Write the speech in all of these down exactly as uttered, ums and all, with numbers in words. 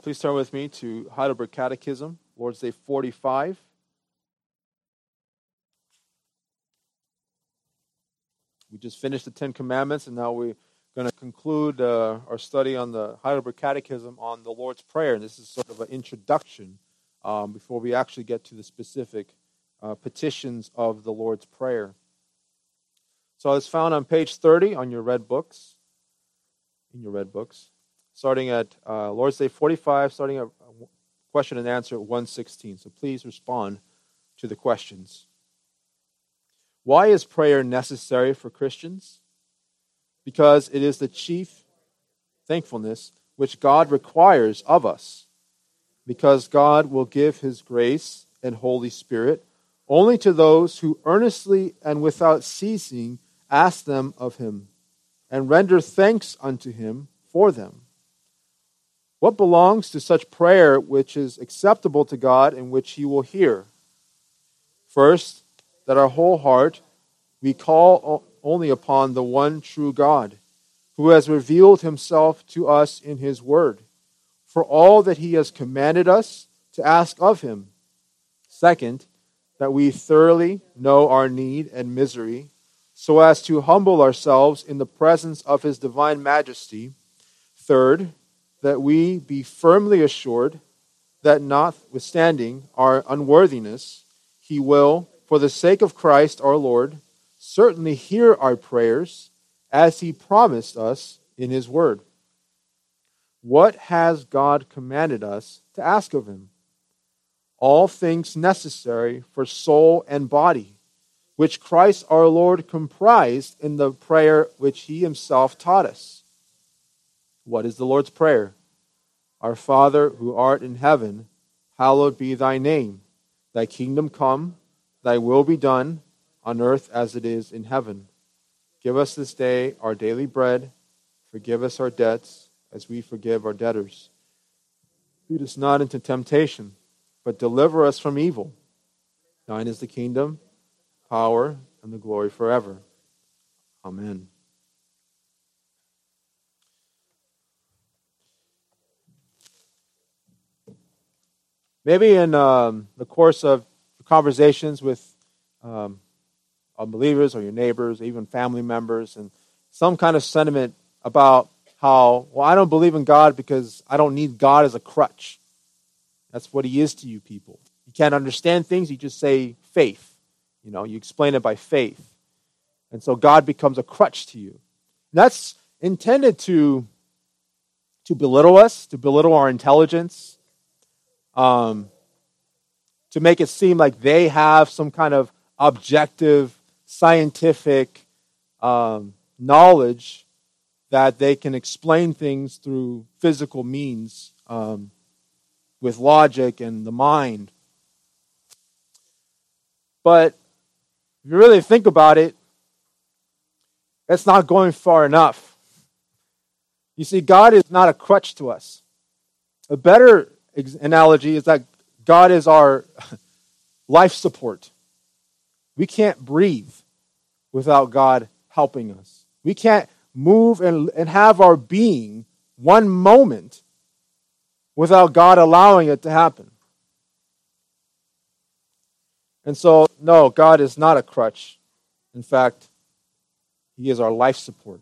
please turn with me to Heidelberg Catechism, Lord's Day forty-five. We just finished the Ten Commandments, and now we're going to conclude uh, our study on the Heidelberg Catechism on the Lord's Prayer. And this is sort of an introduction um, before we actually get to the specific uh, petitions of the Lord's Prayer. So it's found on page thirty on your red books, in your red books, starting at uh, Lord's Day forty-five, starting at question and answer at one sixteen. So please respond to the questions. Why is prayer necessary for Christians? Because it is the chief thankfulness which God requires of us. Because God will give His grace and Holy Spirit only to those who earnestly and without ceasing ask them of Him and render thanks unto Him for them. What belongs to such prayer which is acceptable to God and which He will hear? First, that our whole heart we call only upon the one true God, who has revealed Himself to us in His Word, for all that He has commanded us to ask of Him. Second, that we thoroughly know our need and misery, so as to humble ourselves in the presence of His divine majesty. Third, that we be firmly assured that notwithstanding our unworthiness, He will, for the sake of Christ our Lord, certainly hear our prayers as He promised us in His Word. What has God commanded us to ask of Him? All things necessary for soul and body, which Christ our Lord comprised in the prayer which He Himself taught us. What is the Lord's Prayer? Our Father, who art in heaven, hallowed be Thy name. Thy kingdom come, Thy will be done, on earth as it is in heaven. Give us this day our daily bread. Forgive us our debts, as we forgive our debtors. Lead us not into temptation, but deliver us from evil. Thine is the kingdom, power, and the glory forever. Amen. Maybe in um, the course of conversations with um, unbelievers or your neighbors, or even family members, and some kind of sentiment about how, well, I don't believe in God because I don't need God as a crutch. That's what He is to you people. You can't understand things, you just say faith. You know, you explain it by faith. And so God becomes a crutch to you. And that's intended to, to belittle us, to belittle our intelligence, um, to make it seem like they have some kind of objective, scientific um, knowledge that they can explain things through physical means um, with logic and the mind. But if you really think about it, that's not going far enough. You see, God is not a crutch to us. A better ex- analogy is that God is our life support. We can't breathe without God helping us. We can't move and, and have our being one moment without God allowing it to happen. And so, no, God is not a crutch. In fact, He is our life support.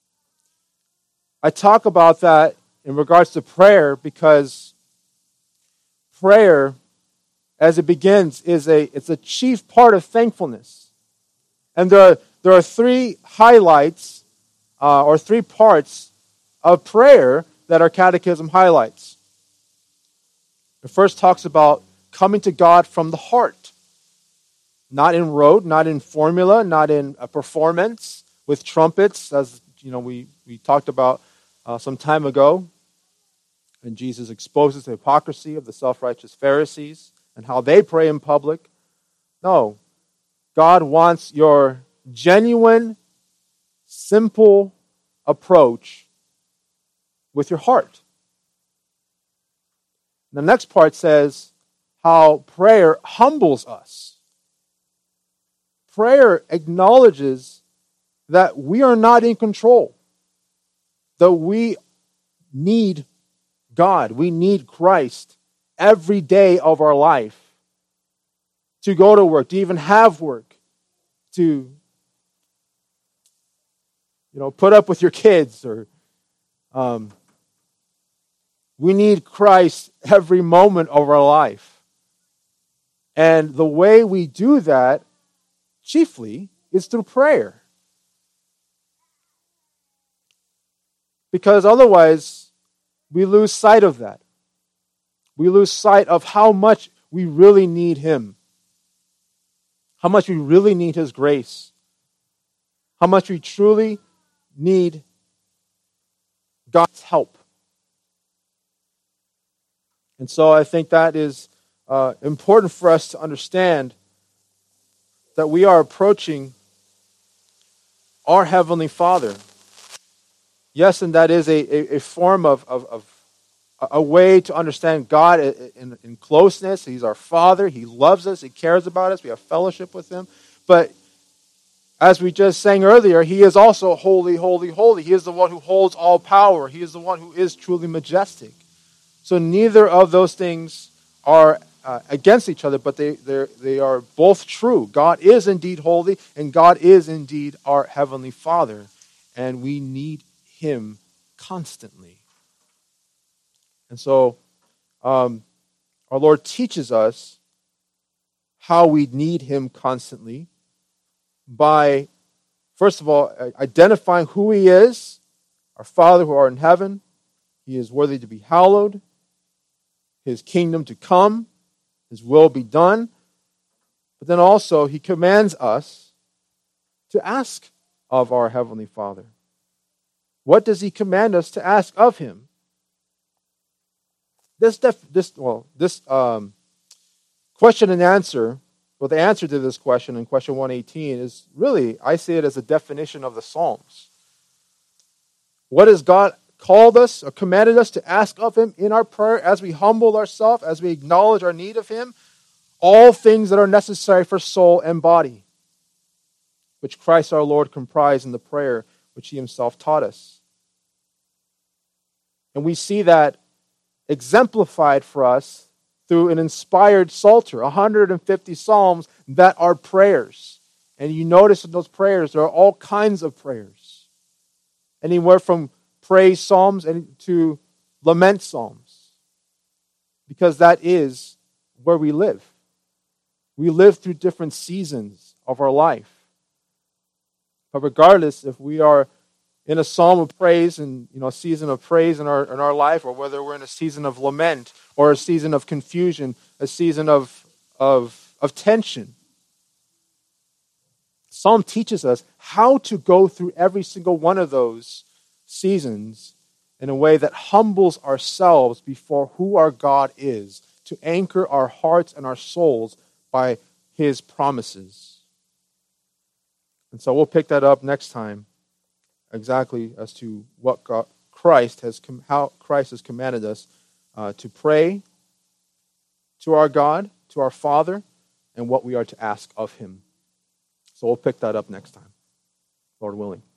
I talk about that in regards to prayer because prayer, as it begins, is a it's a chief part of thankfulness. And there are, there are three highlights uh, or three parts of prayer that our catechism highlights. The first talks about coming to God from the heart. Not in rote, not in formula, not in a performance with trumpets, as you know we, we talked about uh, some time ago. And Jesus exposes the hypocrisy of the self-righteous Pharisees and how they pray in public. No, God wants your genuine, simple approach with your heart. The next part says how prayer humbles us. Prayer acknowledges that we are not in control, that we need God. We need Christ every day of our life to go to work, to even have work, to, you know, put up with your kids, or um, we need Christ every moment of our life. And the way we do that, chiefly, is through prayer. Because otherwise, we lose sight of that. We lose sight of how much we really need Him. How much we really need His grace. How much we truly need God's help. And so I think that is uh, important for us to understand that we are approaching our Heavenly Father. Yes, and that is a, a, a form of, of, of a way to understand God in, in closeness. He's our Father. He loves us. He cares about us. We have fellowship with Him. But as we just sang earlier, He is also holy, holy, holy. He is the one who holds all power. He is the one who is truly majestic. So neither of those things are uh, against each other, but they they are both true. God is indeed holy, and God is indeed our Heavenly Father. And we need Him constantly. And so um, our Lord teaches us how we need Him constantly by, first of all, identifying who He is, our Father who art in heaven. He is worthy to be hallowed, His kingdom to come, His will be done. But then also He commands us to ask of our Heavenly Father. What does He command us to ask of Him? This, def, this, well, this um, question and answer, well, the answer to this question in question one eighteen is really, I see it as a definition of the Psalms. What has God called us or commanded us to ask of Him in our prayer as we humble ourselves, as we acknowledge our need of Him? All things that are necessary for soul and body, which Christ our Lord comprised in the prayer which He Himself taught us. And we see that exemplified for us through an inspired psalter, one hundred fifty psalms that are prayers. And you notice in those prayers, there are all kinds of prayers. Anywhere from praise psalms and to lament psalms. Because that is where we live. We live through different seasons of our life. But regardless if we are in a psalm of praise and, you know, a season of praise in our in our life, or whether we're in a season of lament or a season of confusion, a season of of of tension. Psalm teaches us how to go through every single one of those seasons in a way that humbles ourselves before who our God is, to anchor our hearts and our souls by His promises. And so we'll pick that up next time, exactly as to what God, Christ has, how Christ has commanded us uh, to pray to our God, to our Father, and what we are to ask of Him. So we'll pick that up next time, Lord willing.